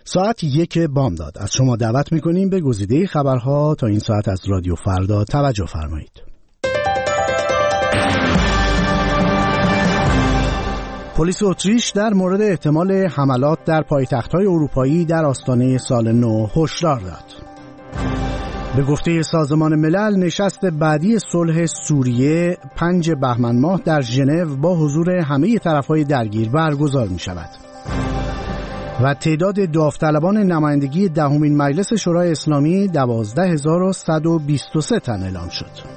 ساعت 1 بامداد از شما دعوت میکنیم به گزیده خبرها تا این ساعت از رادیو فردا توجه فرمایید. پلیس اتریش در مورد احتمال حملات در پایتخت‌های اروپایی در آستانه سال نو هشدار داد. به گفته سازمان ملل نشست بعدی صلح سوریه 5 بهمن ماه در ژنو با حضور همه طرف‌های درگیر برگزار می‌شود. و تعداد داوطلبان نمایندگی دهمین مجلس شورای اسلامی 12123 تن اعلام شد.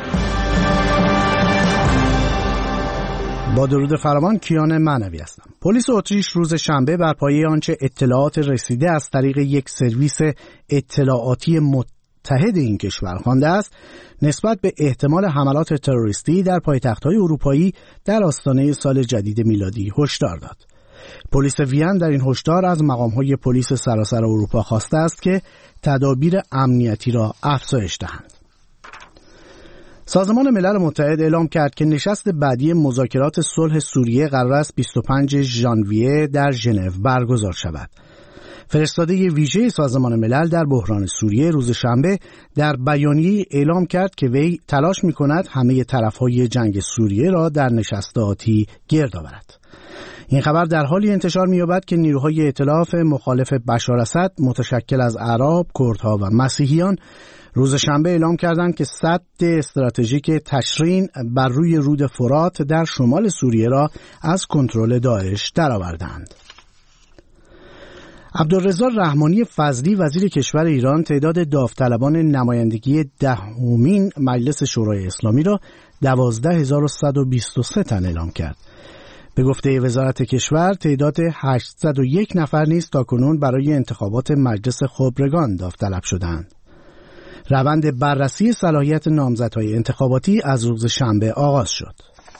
با درود فراوان کیان معنوی هستم. پلیس اتریش روز شنبه بر پایه آنچه اطلاعات رسیده از طریق یک سرویس اطلاعاتی متحد این کشور خوانده است، نسبت به احتمال حملات تروریستی در پایتخت‌های اروپایی در آستانه سال جدید میلادی هشدار داد. پلیس وین در این هشدار از مقام‌های پلیس سراسر اروپا خواسته است که تدابیر امنیتی را افزایش دهند. سازمان ملل متحد اعلام کرد که نشست بعدی مذاکرات صلح سوریه قرار است 25 ژانویه در ژنو برگزار شود. فرستاده ویژه سازمان ملل در بحران سوریه روز شنبه در بیانیه اعلام کرد که وی تلاش می‌کند همه طرف‌های جنگ سوریه را در نشست آتی گرد آورد. این خبر در حالی انتشار می‌یابد که نیروهای ائتلاف مخالف بشار اسد متشکل از اعراب، کردها و مسیحیان روز شنبه اعلام کردند که سد استراتژیک تشرین بر روی رود فرات در شمال سوریه را از کنترل داعش درآوردند. عبدالرضا رحمانی فضلی وزیر کشور ایران تعداد داوطلبان نمایندگی دهمین مجلس شورای اسلامی را 12123 تن اعلام کرد. به گفته وزارت کشور تعداد 801 نفر نیز تاکنون برای انتخابات مجلس خبرگان داوطلب شدند. روند بررسی صلاحیت نامزدهای انتخاباتی از روز شنبه آغاز شد.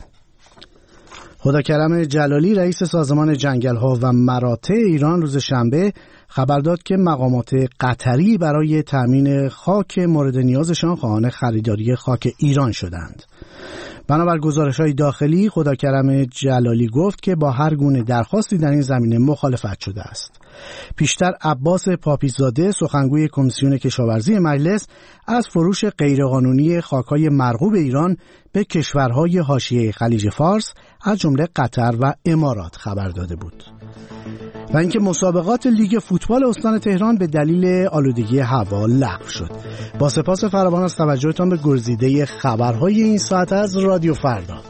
خداکرم جلالی رئیس سازمان جنگل‌ها و مراتع ایران روز شنبه خبر داد که مقامات قطری برای تامین خاک مورد نیازشان خواهان خریداری خاک ایران شدند. بنابر گزارش‌های داخلی خداکرم جلالی گفت که با هر گونه درخواستی در این زمینه مخالفت شده است. پیشتر عباس پاپیزاده سخنگوی کمیسیون کشاورزی مجلس از فروش غیرقانونی خاک‌های مرغوب ایران به کشورهای حاشیه خلیج فارس از جمله قطر و امارات خبر داده بود. و اینکه مسابقات لیگ فوتبال استان تهران به دلیل آلودگی هوا لغو شد. با سپاس فراوان از توجهتان به گزیده خبرهای این ساعت از رادیو فردا.